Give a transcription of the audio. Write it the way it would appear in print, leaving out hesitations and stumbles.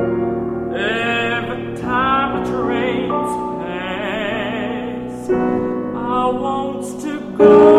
Every time the trains pass, I want to go.